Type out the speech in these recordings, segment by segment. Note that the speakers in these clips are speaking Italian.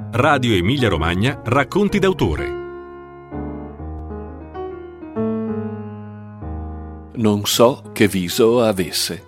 Radio Emilia Romagna Racconti d'autore. Non so che viso avesse.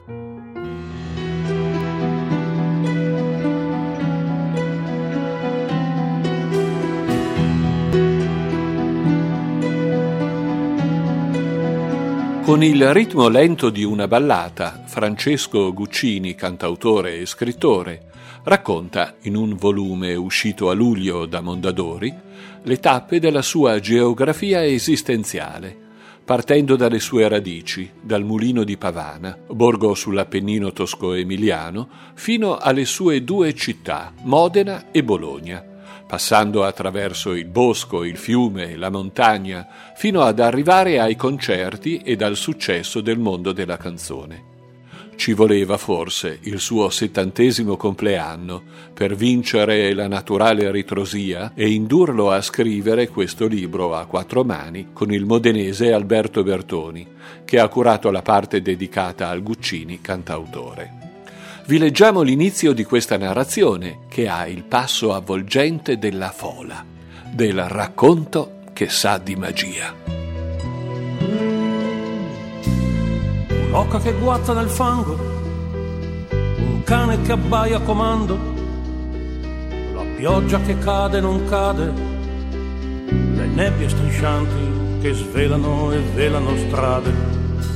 Con il ritmo lento di una ballata, Francesco Guccini, cantautore e scrittore, racconta, in un volume uscito a luglio da Mondadori, le tappe della sua geografia esistenziale, partendo dalle sue radici, dal Mulino di Pavana, borgo sull'Appennino tosco-emiliano, fino alle sue due città, Modena e Bologna, passando attraverso il bosco, il fiume, la montagna, fino ad arrivare ai concerti ed al successo del mondo della canzone. Ci voleva forse il suo 70° compleanno per vincere la naturale ritrosia e indurlo a scrivere questo libro a 4 mani con il modenese Alberto Bertoni, che ha curato la parte dedicata al Guccini cantautore. Vi leggiamo l'inizio di questa narrazione, che ha il passo avvolgente della fola, del racconto che sa di magia. Un'oca che guazza nel fango, un cane che abbaia a comando, la pioggia che cade e non cade, le nebbie striscianti che svelano e velano strade.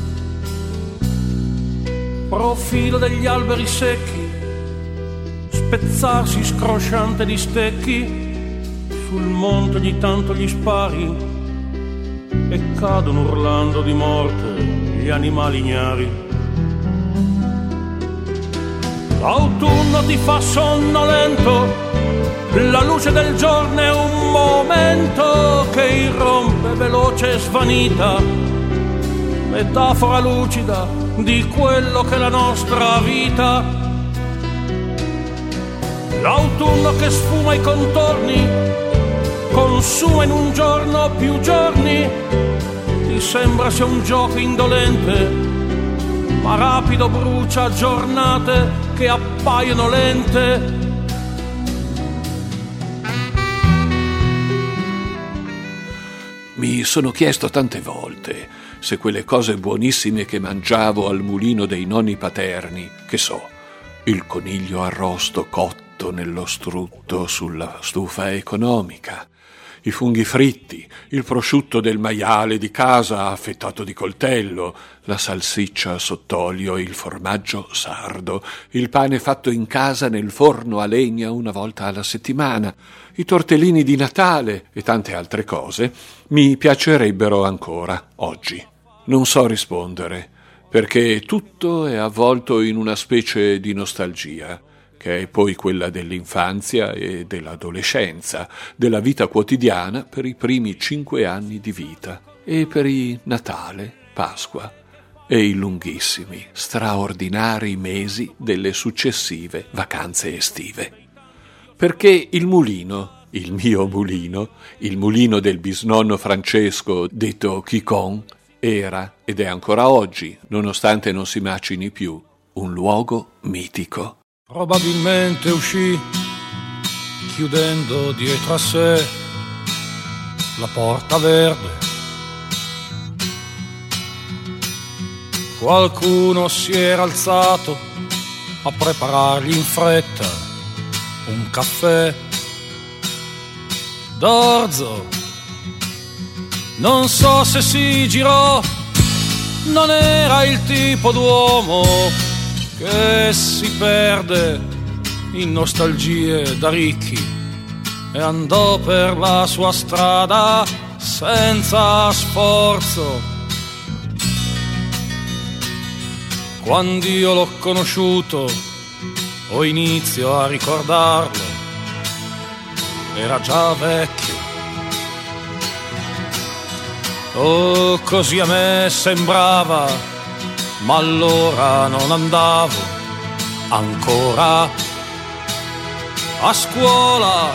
Profilo degli alberi secchi, spezzarsi scrosciante di stecchi, sul monte ogni tanto gli spari e cadono urlando di morte gli animali ignari. L'autunno ti fa sonnolento, la luce del giorno è un momento che irrompe veloce e svanita, metafora lucida di quello che è la nostra vita. L'autunno che sfuma i contorni, consuma in un giorno più giorni, ti sembra sia un gioco indolente, ma rapido brucia giornate che appaiono lente. Mi sono chiesto tante volte se quelle cose buonissime che mangiavo al mulino dei nonni paterni, che so, il coniglio arrosto cotto nello strutto sulla stufa economica, i funghi fritti, il prosciutto del maiale di casa affettato di coltello, la salsiccia sott'olio, il formaggio sardo, il pane fatto in casa nel forno a legna una volta alla settimana, i tortellini di Natale e tante altre cose mi piacerebbero ancora oggi. Non so rispondere, perché tutto è avvolto in una specie di nostalgia, che è poi quella dell'infanzia e dell'adolescenza, della vita quotidiana per i primi 5 anni di vita, e per i Natale, Pasqua e i lunghissimi, straordinari mesi delle successive vacanze estive. Perché il mulino, il mio mulino, il mulino del bisnonno Francesco, detto Chicon, era, ed è ancora oggi, nonostante non si macini più, un luogo mitico. Probabilmente uscì, chiudendo dietro a sé la porta verde. Qualcuno si era alzato a preparargli in fretta un caffè d'orzo. Non so se si girò, non era il tipo d'uomo che si perde in nostalgie da ricchi e andò per la sua strada senza sforzo. Quando io l'ho conosciuto o inizio a ricordarlo, era già vecchio. Oh, così a me sembrava, ma allora non andavo ancora a scuola.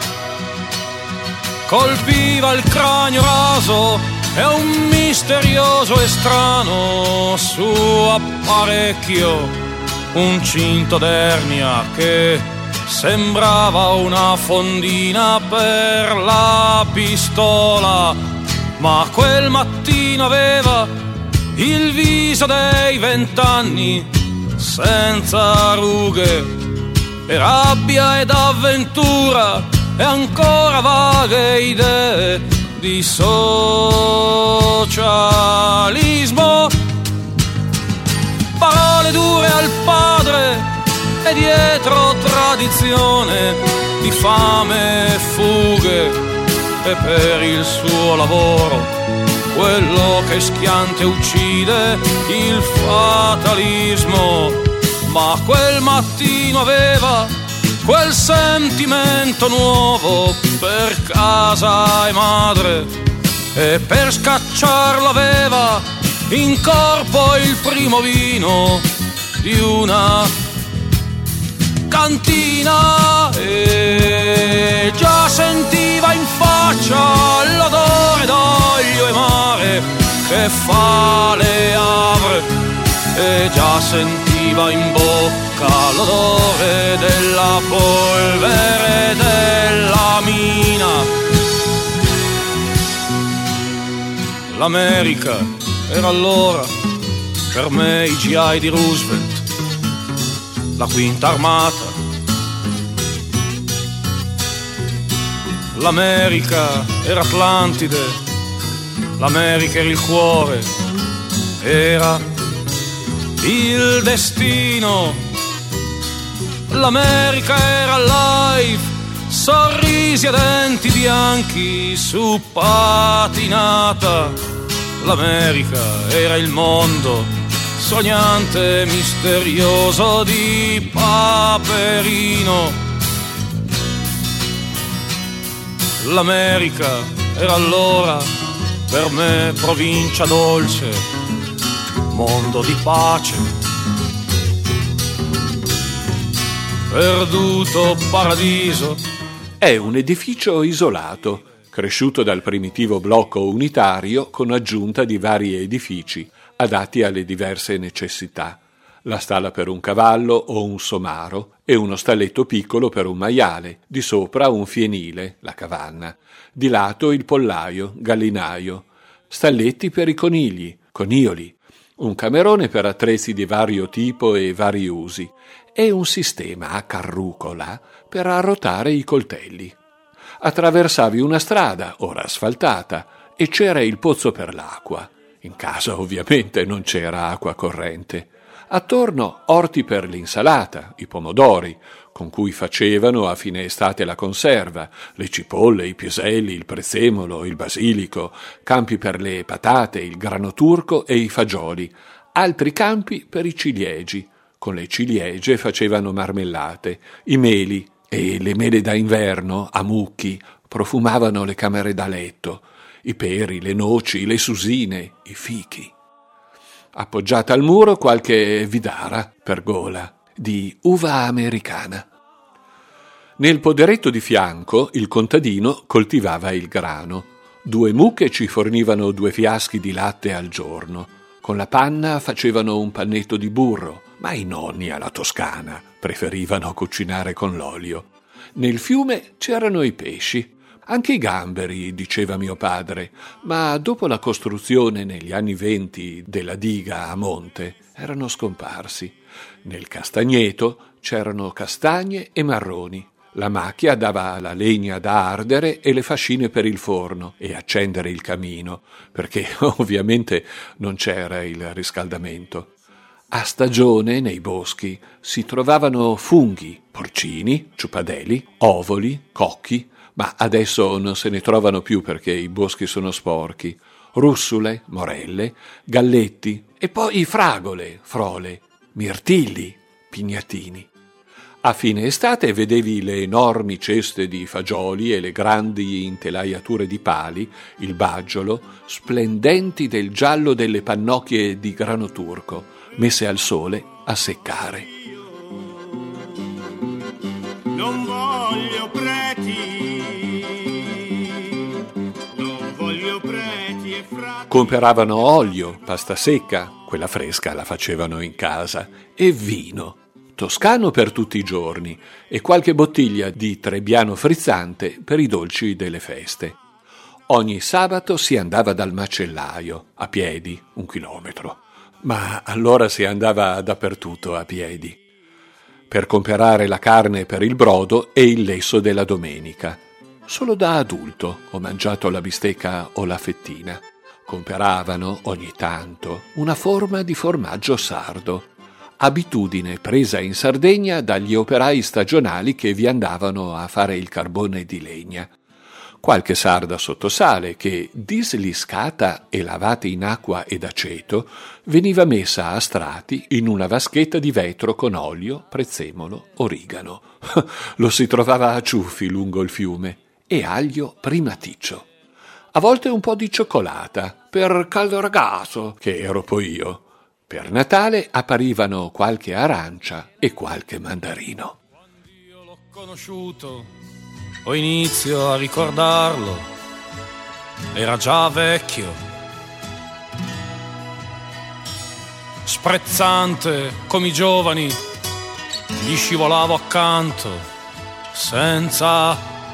Colpiva il cranio raso e un misterioso e strano suo apparecchio, un cinto d'ernia che sembrava una fondina per la pistola, ma quel mattino aveva il viso dei 20 anni, senza rughe e rabbia ed avventura e ancora vaghe idee di socialismo. Parole dure al padre e dietro tradizione di fame e fughe, e per il suo lavoro quello che schianta e uccide il fatalismo. Ma quel mattino aveva quel sentimento nuovo per casa e madre, e per scacciarlo aveva in corpo il primo vino di una cantina, e già sentiva in faccia l'odore d'olio e mare che fa le apre, e già sentiva in bocca l'odore della polvere della mina. L'America era allora per me i GI di Roosevelt, la quinta armata. L'America era Atlantide, l'America era il cuore, era il destino. L'America era life, sorrisi a denti bianchi su patinata. L'America era il mondo sognante e misterioso di Paperino. L'America era allora per me provincia dolce, mondo di pace, perduto paradiso. È un edificio isolato, cresciuto dal primitivo blocco unitario con aggiunta di vari edifici adatti alle diverse necessità: la stalla per un cavallo o un somaro e uno stalletto piccolo per un maiale, di sopra un fienile, la cavanna, di lato il pollaio, gallinaio, stalletti per i conigli, conioli, un camerone per attrezzi di vario tipo e vari usi e un sistema a carrucola per arrotare i coltelli. Attraversavi una strada, ora asfaltata, e c'era il pozzo per l'acqua. In casa ovviamente non c'era acqua corrente. Attorno orti per l'insalata, i pomodori, con cui facevano a fine estate la conserva, le cipolle, i piselli, il prezzemolo, il basilico, campi per le patate, il grano turco e i fagioli, altri campi per i ciliegi. Con le ciliegie facevano marmellate, i meli, e le mele da inverno, a mucchi, profumavano le camere da letto, i peri, le noci, le susine, i fichi. Appoggiata al muro qualche vidara, pergola, di uva americana. Nel poderetto di fianco il contadino coltivava il grano. 2 mucche ci fornivano 2 fiaschi di latte al giorno. Con la panna facevano un pannetto di burro, ma i nonni alla toscana preferivano cucinare con l'olio. Nel fiume c'erano i pesci, anche i gamberi, diceva mio padre, ma dopo la costruzione negli anni 20 della diga a monte erano scomparsi. Nel castagneto c'erano castagne e marroni. La macchia dava la legna da ardere e le fascine per il forno e accendere il camino, perché ovviamente non c'era il riscaldamento. A stagione nei boschi si trovavano funghi, porcini, ciupadeli, ovoli, cocchi, ma adesso non se ne trovano più perché i boschi sono sporchi, russule, morelle, galletti e poi fragole, frole, mirtilli, pignatini. A fine estate vedevi le enormi ceste di fagioli e le grandi intelaiature di pali, il baggiolo, splendenti del giallo delle pannocchie di grano turco, messe al sole a seccare. Non voglio preti, non voglio preti e frati. Comperavano olio, pasta secca, quella fresca la facevano in casa, e vino. toscano per tutti i giorni e qualche bottiglia di Trebbiano frizzante per i dolci delle feste. Ogni sabato si andava dal macellaio, a piedi, 1 chilometro. Ma allora si andava dappertutto a piedi, per comperare la carne per il brodo e il lesso della domenica. Solo da adulto ho mangiato la bistecca o la fettina. Comperavano, ogni tanto, una forma di formaggio sardo, abitudine presa in Sardegna dagli operai stagionali che vi andavano a fare il carbone di legna. Qualche sarda sottosale che, disliscata e lavata in acqua ed aceto, veniva messa a strati in una vaschetta di vetro con olio, prezzemolo, origano. Lo si trovava a ciuffi lungo il fiume, e aglio primaticcio. A volte un po' di cioccolata, per caldo ragazzo, che ero poi io. Per Natale apparivano qualche arancia e qualche mandarino. Quando io l'ho conosciuto, ho inizio a ricordarlo, era già vecchio, sprezzante come i giovani, gli scivolavo accanto senza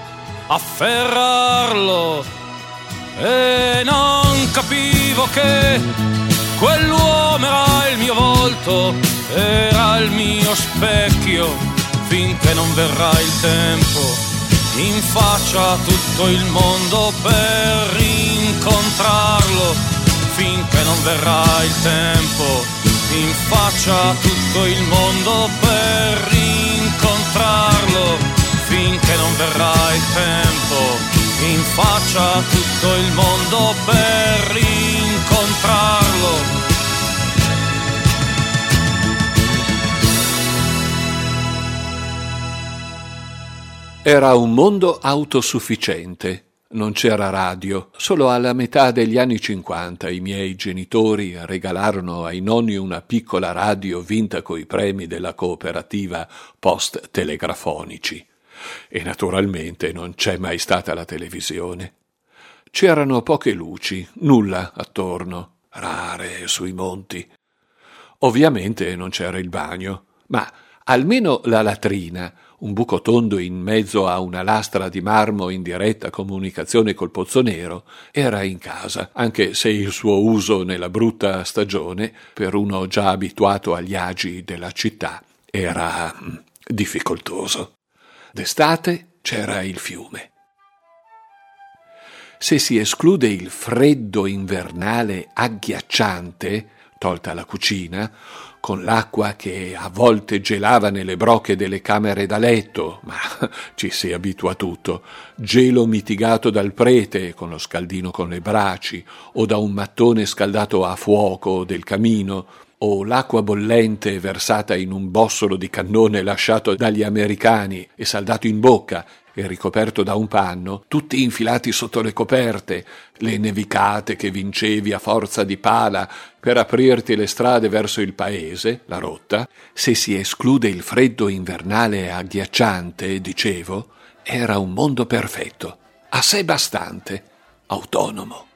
afferrarlo e non capivo che quell'uomo era il mio volto, era il mio specchio, finché non verrà il tempo in faccia a tutto il mondo per incontrarlo, finché non verrà il tempo in faccia a tutto il mondo per incontrarlo, finché non verrà il tempo in faccia a tutto il mondo per incontrarlo. Era un mondo autosufficiente. Non c'era radio. Solo alla metà degli anni 50 i miei genitori regalarono ai nonni una piccola radio vinta coi premi della cooperativa Post Telegrafonici. E naturalmente non c'è mai stata la televisione. C'erano poche luci, nulla attorno, rare sui monti. Ovviamente non c'era il bagno, ma almeno la latrina, un buco tondo in mezzo a una lastra di marmo in diretta comunicazione col Pozzo Nero, era in casa, anche se il suo uso nella brutta stagione, per uno già abituato agli agi della città, era difficoltoso. D'estate c'era il fiume. Se si esclude il freddo invernale agghiacciante, tolta la cucina, con l'acqua che a volte gelava nelle brocche delle camere da letto, ma ci si abitua a tutto, gelo mitigato dal prete con lo scaldino con le braci, o da un mattone scaldato a fuoco del camino, o l'acqua bollente versata in un bossolo di cannone lasciato dagli americani e saldato in bocca e ricoperto da un panno, tutti infilati sotto le coperte, le nevicate che vincevi a forza di pala per aprirti le strade verso il paese, la rotta, se si esclude il freddo invernale agghiacciante, dicevo, era un mondo perfetto, a sé bastante, autonomo.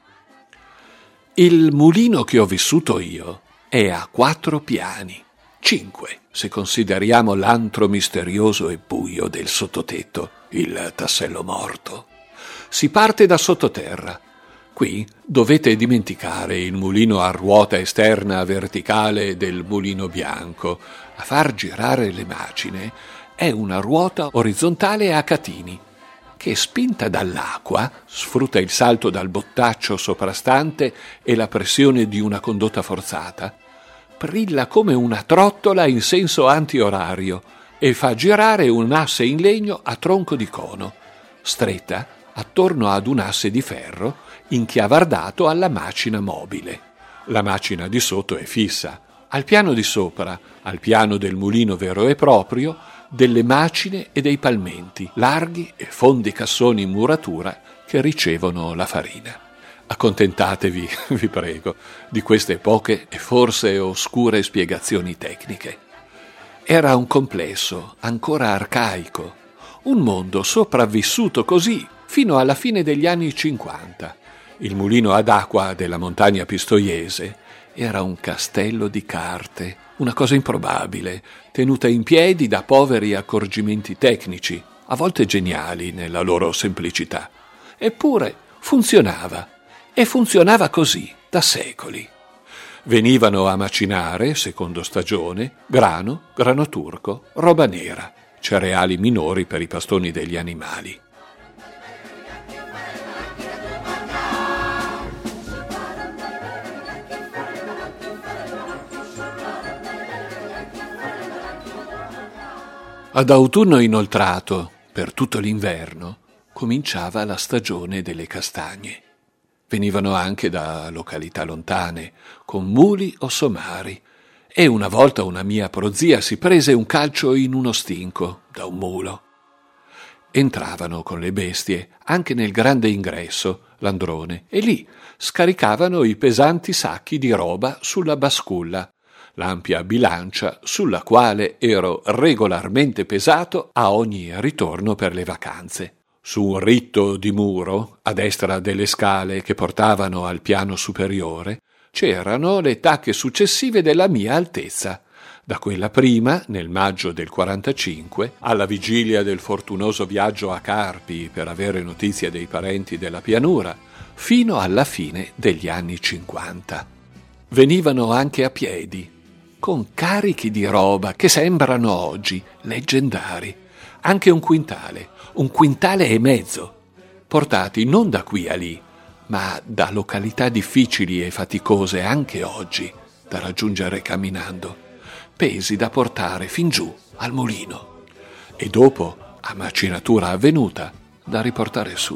Il mulino che ho vissuto io è a 4 piani, 5 se consideriamo l'antro misterioso e buio del sottotetto, il tassello morto. Si parte da sottoterra. Qui dovete dimenticare il mulino a ruota esterna verticale del mulino bianco. A far girare le macine è una ruota orizzontale a catini, che spinta dall'acqua sfrutta il salto dal bottaccio soprastante e la pressione di una condotta forzata, brilla come una trottola in senso antiorario e fa girare un asse in legno a tronco di cono, stretta attorno ad un asse di ferro inchiavardato alla macina mobile. La macina di sotto è fissa. Al piano di sopra, al piano del mulino vero e proprio, delle macine e dei palmenti, larghi e fondi cassoni in muratura che ricevono la farina. Accontentatevi, vi prego, di queste poche e forse oscure spiegazioni tecniche. Era un complesso ancora arcaico, un mondo sopravvissuto così fino alla fine degli anni 50. Il mulino ad acqua della montagna pistoiese era un castello di carte, una cosa improbabile, tenuta in piedi da poveri accorgimenti tecnici, a volte geniali nella loro semplicità. Eppure funzionava, e funzionava così da secoli. Venivano a macinare, secondo stagione, grano turco, roba nera, cereali minori per i pastoni degli animali. Ad autunno inoltrato, per tutto l'inverno, cominciava la stagione delle castagne. Venivano anche da località lontane, con muli o somari, e una volta una mia prozia si prese un calcio in uno stinco da un mulo. Entravano con le bestie anche nel grande ingresso, l'androne, e lì scaricavano i pesanti sacchi di roba sulla basculla, l'ampia bilancia sulla quale ero regolarmente pesato a ogni ritorno per le vacanze. Su un ritto di muro, a destra delle scale che portavano al piano superiore, c'erano le tacche successive della mia altezza. Da quella prima, nel maggio del 45, alla vigilia del fortunoso viaggio a Carpi per avere notizia dei parenti della pianura, fino alla fine degli anni 50. Venivano anche a piedi, con carichi di roba che sembrano oggi leggendari, anche un quintale e mezzo, portati non da qui a lì, ma da località difficili e faticose anche oggi da raggiungere camminando, pesi da portare fin giù al mulino e dopo, a macinatura avvenuta, da riportare su.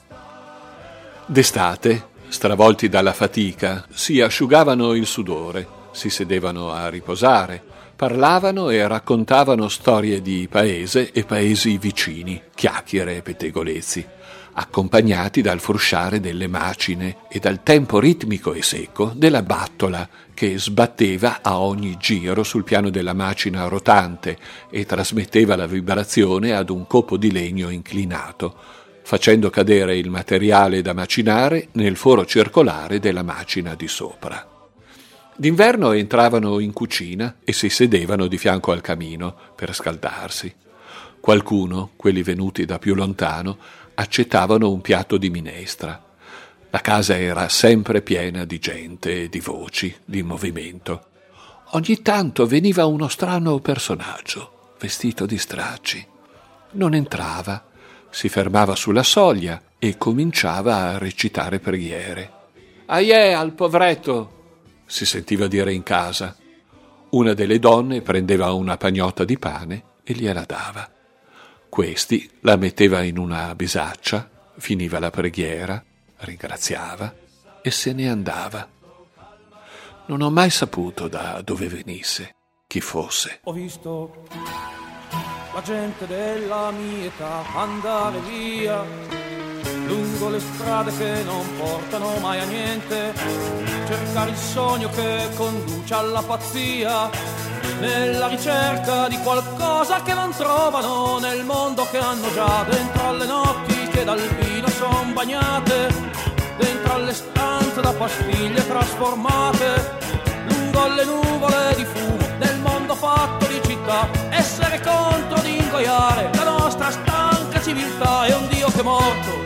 D'estate, stravolti dalla fatica, si asciugavano il sudore, si sedevano a riposare, parlavano e raccontavano storie di paese e paesi vicini, chiacchiere e pettegolezzi, accompagnati dal frusciare delle macine e dal tempo ritmico e secco della battola che sbatteva a ogni giro sul piano della macina rotante e trasmetteva la vibrazione ad un copo di legno inclinato, facendo cadere il materiale da macinare nel foro circolare della macina di sopra. D'inverno entravano in cucina e si sedevano di fianco al camino per scaldarsi. Qualcuno, quelli venuti da più lontano, accettavano un piatto di minestra. La casa era sempre piena di gente, di voci, di movimento. Ogni tanto veniva uno strano personaggio, vestito di stracci. Non entrava, si fermava sulla soglia e cominciava a recitare preghiere. «Aiè, al povretto!» si sentiva dire in casa. Una delle donne prendeva una pagnotta di pane e gliela dava. Questi la metteva in una bisaccia, finiva la preghiera, ringraziava e se ne andava. Non ho mai saputo da dove venisse, chi fosse. Ho visto la gente della mia età andare via lungo le strade che non portano mai a niente, cercare il sogno che conduce alla pazzia, nella ricerca di qualcosa che non trovano nel mondo che hanno già, dentro alle notti che dal vino son bagnate, dentro alle stanze da pastiglie trasformate, lungo le nuvole di fumo del mondo fatto di città, essere contro di ingoiare la nostra stanca civiltà. È un Dio che è morto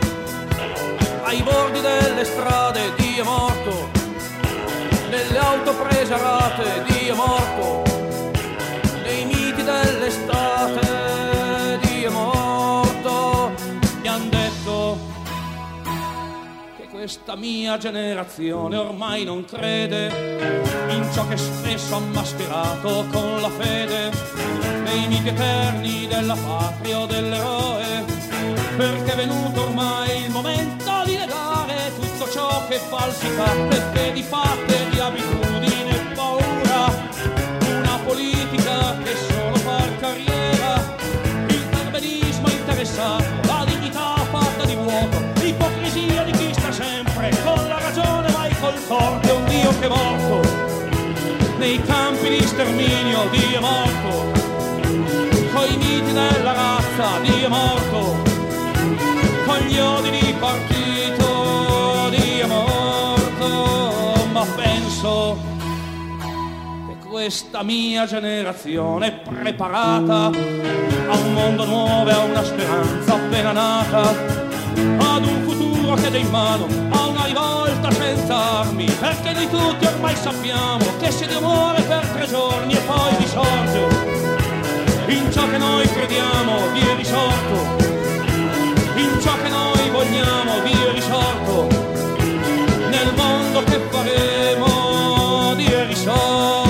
ai bordi delle strade, Dio è morto nelle auto prese a rate, Dio è morto nei miti dell'estate, Dio è morto. Mi han detto che questa mia generazione ormai non crede in ciò che spesso ha mascherato con la fede nei miti eterni della patria o dell'eroe, perché è venuto ormai il momento di negare tutto ciò che è falsità, perché di fatte, di abitudine e paura, una politica che solo fa carriera, il perbenismo interessato, la dignità fatta di vuoto, l'ipocrisia di chi sta sempre con la ragione mai col torto. È un Dio che è morto nei campi di sterminio, Dio è morto coi miti della razza, Dio è morto con gli odi di partito, Dio è morto. Ma penso questa mia generazione preparata a un mondo nuovo e a una speranza appena nata, ad un futuro che dà in mano a una rivolta senza armi, perché noi tutti ormai sappiamo che se Dio muore per 3 giorni e poi risorge, in ciò che noi crediamo Dio è risorto, in ciò che noi vogliamo Dio è risorto, nel mondo che faremo Dio è risorto.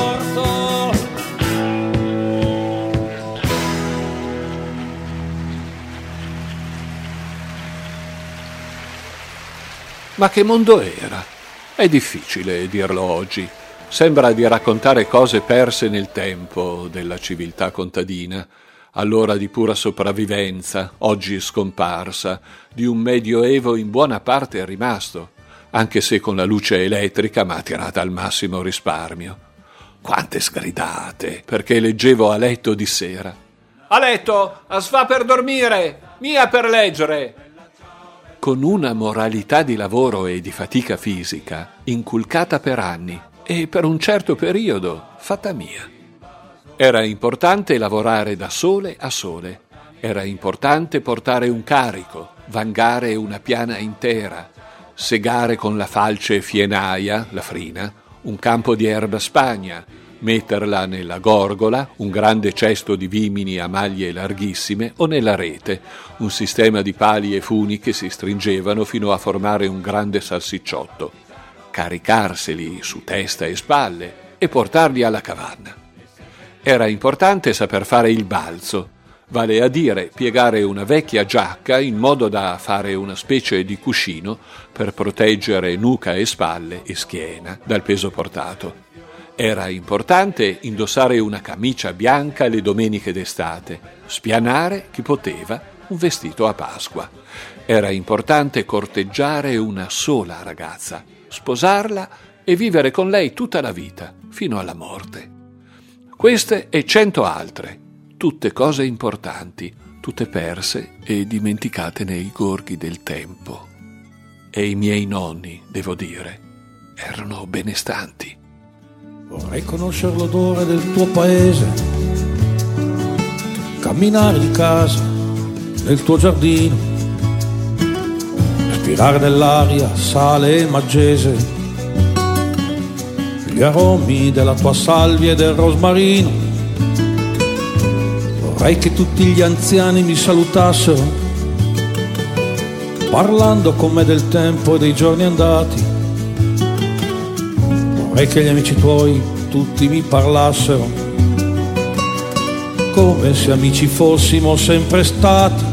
Ma che mondo era? È difficile dirlo oggi. Sembra di raccontare cose perse nel tempo della civiltà contadina, allora di pura sopravvivenza, oggi scomparsa, di un medioevo in buona parte rimasto, anche se con la luce elettrica ma tirata al massimo risparmio. Quante sgridate, perché leggevo a letto di sera. A letto, a sva per dormire, mia per leggere. Con una moralità di lavoro e di fatica fisica inculcata per anni e per un certo periodo fatta mia. Era importante lavorare da sole a sole, era importante portare un carico, vangare una piana intera, segare con la falce fienaia, la frina, un campo di erba spagna, metterla nella gorgola, un grande cesto di vimini a maglie larghissime, o nella rete, un sistema di pali e funi che si stringevano fino a formare un grande salsicciotto, caricarseli su testa e spalle e portarli alla cavanna. Era importante saper fare il balzo, vale a dire piegare una vecchia giacca in modo da fare una specie di cuscino per proteggere nuca e spalle e schiena dal peso portato. Era importante indossare una camicia bianca le domeniche d'estate, spianare, chi poteva, un vestito a Pasqua. Era importante corteggiare una sola ragazza, sposarla e vivere con lei tutta la vita, fino alla morte. Queste e 100 altre, tutte cose importanti, tutte perse e dimenticate nei gorghi del tempo. E i miei nonni, devo dire, erano benestanti. Vorrei conoscere l'odore del tuo paese, camminare di casa nel tuo giardino, respirare dell'aria sale e maggese, gli aromi della tua salvia e del rosmarino. Vorrei che tutti gli anziani mi salutassero, parlando con me del tempo e dei giorni andati. Vorrei che gli amici tuoi tutti mi parlassero, come se amici fossimo sempre stati.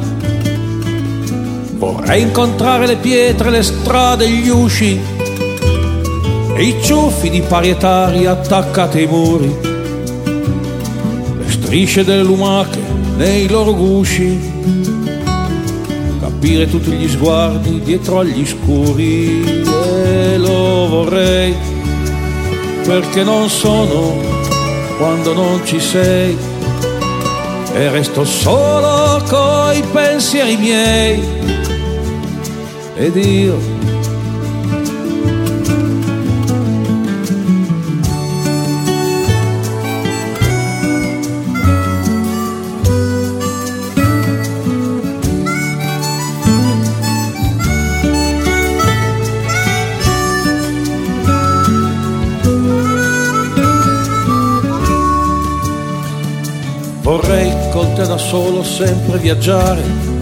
Vorrei incontrare le pietre, le strade, gli usci e i ciuffi di parietari attaccati ai muri, le strisce delle lumache nei loro gusci, capire tutti gli sguardi dietro agli scuri. E lo vorrei perché non sono quando non ci sei e resto solo coi pensieri miei. Ed io vorrei con te da solo sempre viaggiare,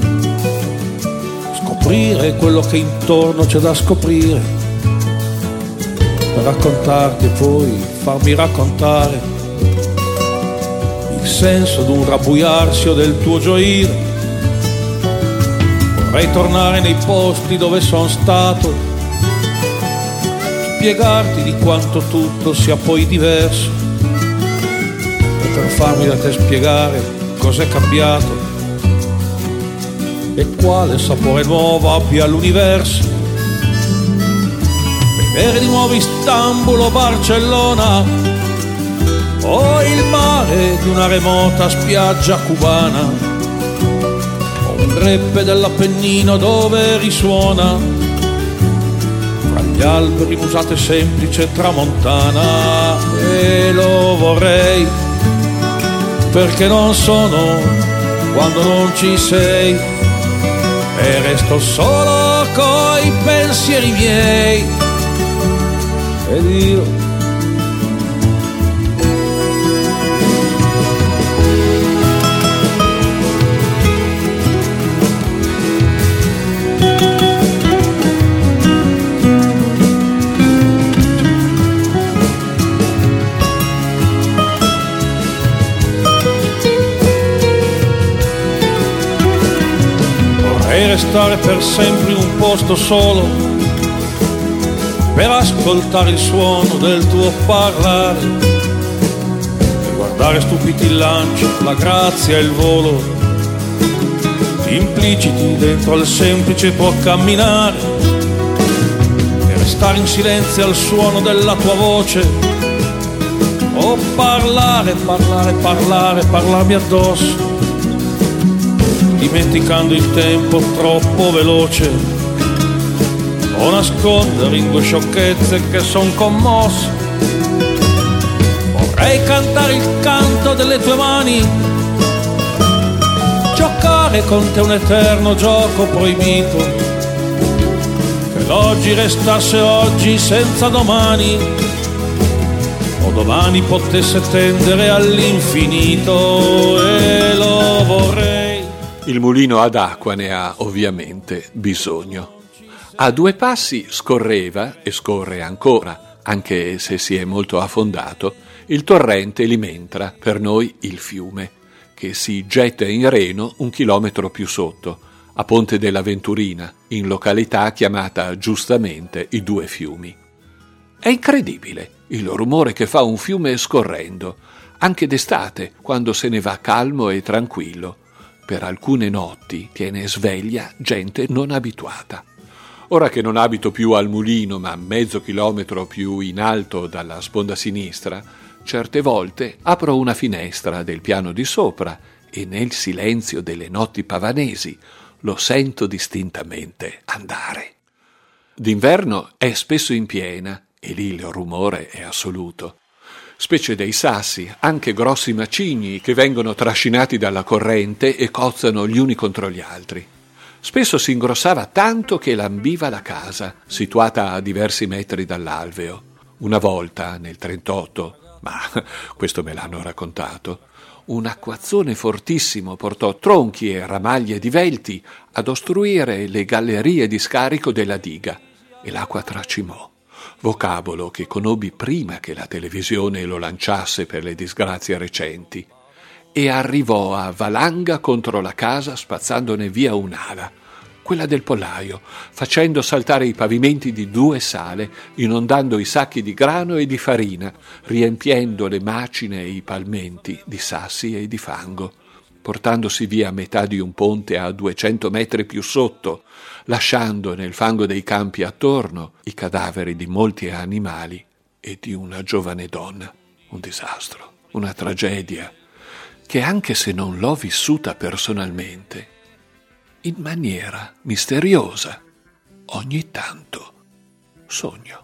scoprire quello che intorno c'è da scoprire, per raccontarti e poi farmi raccontare il senso d'un rabbuiarsi o del tuo gioire. Vorrei tornare nei posti dove sono stato, spiegarti di quanto tutto sia poi diverso, per farmi da te spiegare cos'è cambiato e quale sapore nuovo abbia l'universo. Vedere di nuovo Istanbul o Barcellona o il mare di una remota spiaggia cubana o un greppe dell'Appennino dove risuona fra il gli alberi musate semplice tramontana, e lo vorrei perché non sono quando non ci sei, e resto solo coi pensieri miei ed io restare per sempre in un posto solo per ascoltare il suono del tuo parlare, per guardare stupiti il lancio, la grazia e il volo impliciti dentro al semplice tuo camminare, e restare in silenzio al suono della tua voce, o parlarmi addosso, dimenticando il tempo troppo veloce, o nascondere in due sciocchezze che son commosse. Vorrei cantare il canto delle tue mani, giocare con te un eterno gioco proibito, che l'oggi restasse oggi senza domani, o domani potesse tendere all'infinito, e lo vorrei. Il mulino ad acqua ne ha ovviamente bisogno. A due passi scorreva e scorre ancora, anche se si è molto affondato, il torrente Limentra, per noi il fiume, che si getta in Reno 1 chilometro più sotto, a Ponte della Venturina, in località chiamata giustamente i Due Fiumi. È incredibile il rumore che fa un fiume scorrendo, anche d'estate, quando se ne va calmo e tranquillo. Per alcune notti tiene sveglia gente non abituata. Ora che non abito più al mulino, ma mezzo chilometro più in alto dalla sponda sinistra, certe volte apro una finestra del piano di sopra e nel silenzio delle notti pavanesi lo sento distintamente andare. D'inverno è spesso in piena e lì il rumore è assoluto. Specie dei sassi, anche grossi macigni che vengono trascinati dalla corrente e cozzano gli uni contro gli altri. Spesso si ingrossava tanto che lambiva la casa, situata a diversi metri dall'alveo. Una volta, nel 1938, ma questo me l'hanno raccontato, un acquazzone fortissimo portò tronchi e ramaglie divelti ad ostruire le gallerie di scarico della diga e l'acqua tracimò. Vocabolo che conobbi prima che la televisione lo lanciasse per le disgrazie recenti, e arrivò a valanga contro la casa spazzandone via un'ala, quella del pollaio, facendo saltare i pavimenti di 2 sale, inondando i sacchi di grano e di farina, riempiendo le macine e i palmenti di sassi e di fango, portandosi via metà di un ponte a 200 metri più sotto, lasciando nel fango dei campi attorno i cadaveri di molti animali e di una giovane donna. Un disastro, una tragedia, che anche se non l'ho vissuta personalmente, in maniera misteriosa, ogni tanto sogno.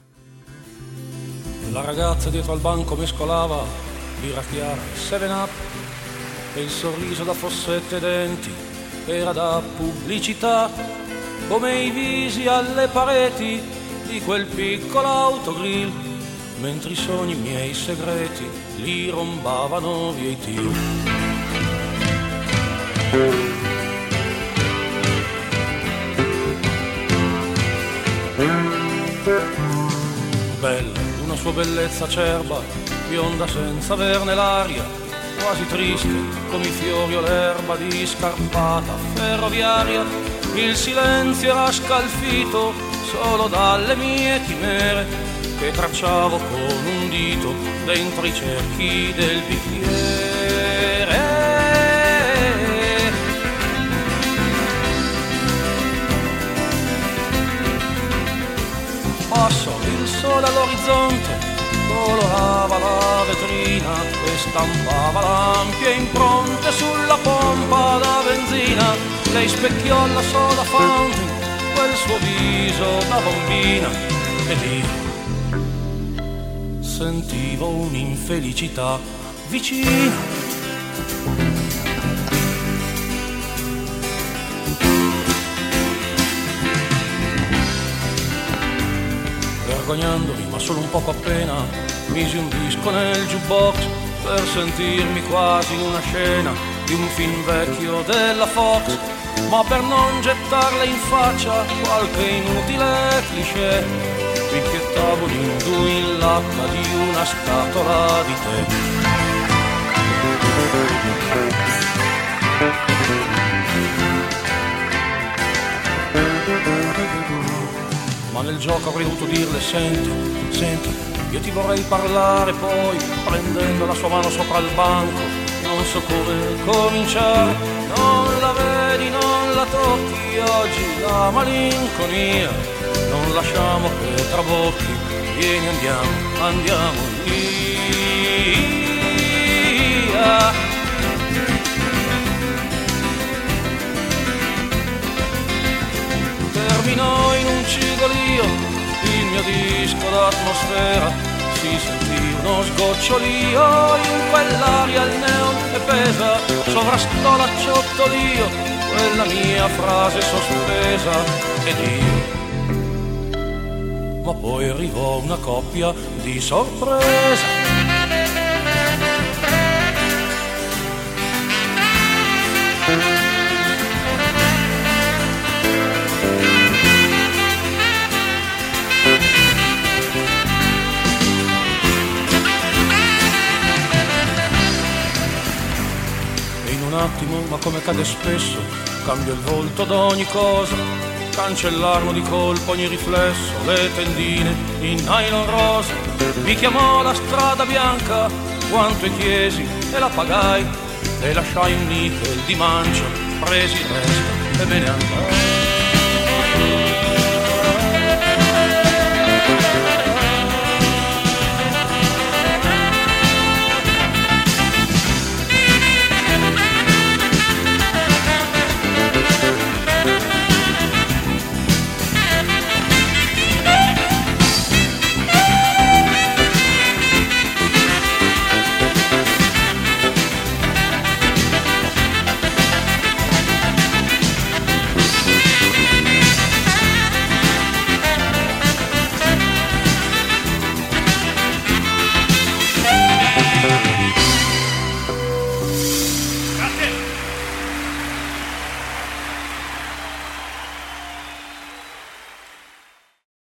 La ragazza dietro al banco mescolava birra chiara, 7-Up, e il sorriso da fossette denti era da pubblicità, come i visi alle pareti di quel piccolo autogrill, mentre i sogni miei segreti li rombavano via i tir. Bella, una sua bellezza acerba, bionda senza averne l'aria, quasi triste come i fiori o l'erba di scarpata ferroviaria. Il silenzio era scalfito solo dalle mie chimere che tracciavo con un dito dentro i cerchi del bicchiere. Passò il sole all'orizzonte, colorava la vetrina e stampava ampie impronte sulla pompa da benzina. Lei specchiò la soda fountain, quel suo viso da bambina, ed io sentivo un'infelicità vicina. Vergognandomi, ma solo un poco appena, misi un disco nel jukebox per sentirmi quasi in una scena di un film vecchio della Fox, ma per non gettarle in faccia qualche inutile cliché, mi inchiettavo l'indù in latta di una scatola di tè. Ma nel gioco avrei dovuto dirle: senti, io ti vorrei parlare, poi prendendo la sua mano sopra il banco, non so come cominciare. Non la vedi, non la tocchi oggi la malinconia, non lasciamo che trabocchi, vieni andiamo via. Terminò in un cigolio il mio disco d'atmosfera, si sentì uno sgocciolio in quell'aria al neon e pesa, sovrastò l'acciottolio quella mia frase sospesa ed io. Ma poi arrivò una coppia di sorpresa. Un attimo, ma come cade spesso, cambio il volto d'ogni cosa, cancellarono di colpo ogni riflesso, le tendine in nylon rosa. Mi chiamò la strada bianca, quanto e chiesi e la pagai, e lasciai un nickel di mancia, presi il resto e me ne andai.